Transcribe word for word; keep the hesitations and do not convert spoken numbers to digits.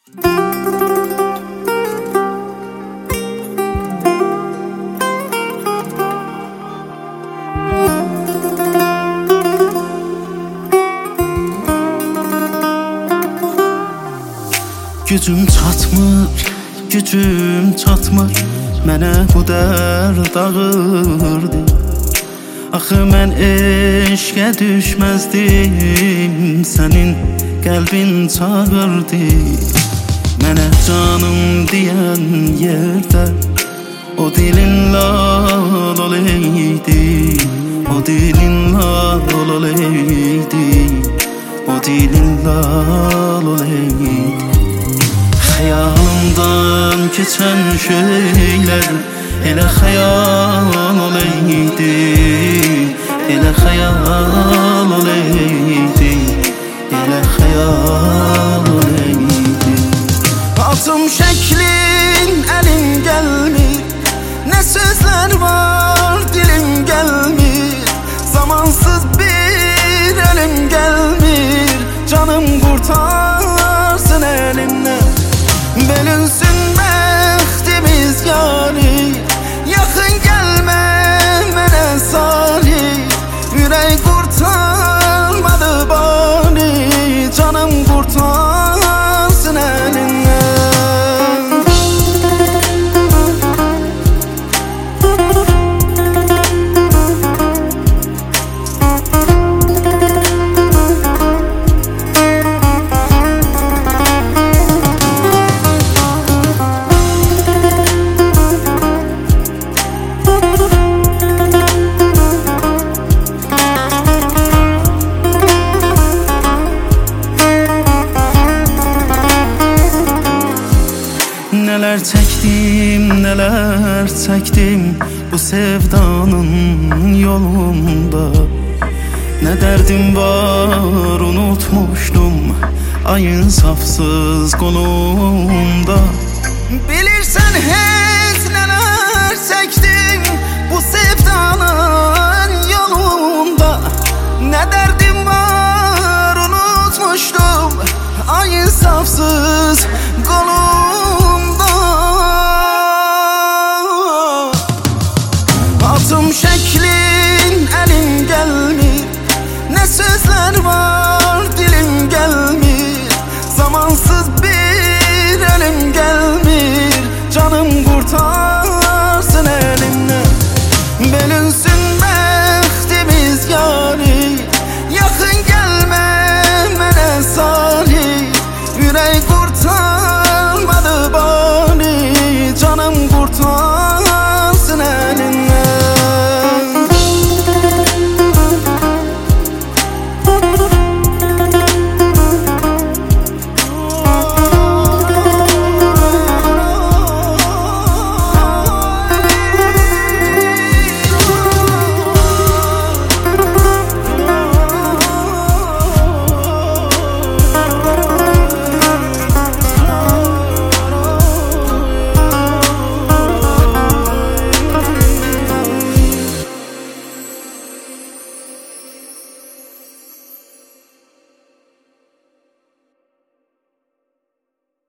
Gücüm çatmır, gücüm çatmır, mənə bu dərd ağırdı. Axı mən eşqə düşməzdim, sənin qəlbin çağırdı. Mənə canım deyən yerdə o dilin lal oleydi, o dilin lal oleydi, o dilin lal oleydi. Xəyalımdan keçən şeylər elə xəyal oleydi, elə xəyal oleydi, elə xəyal oleydi. Atım şəklin əlin gəlmir, nə sözlər var dilim gəlmir. Zamansız bir ölüm gəlmir, canım qurtarsın əlimdən. Bölünsün bəxtimiz yani, yaxın gəlmə mənə salih. Ürək qurtarmadı bani, canım qurtarsın əlindən. Neler çektim, neler çektim bu sevdanın yolunda. Ne derdim var unutmuştum ayın safsız kolunda. Bilirsen hiç neler çektim bu sevdanın yolunda. Ne derdim var unutmuştum ayın safsız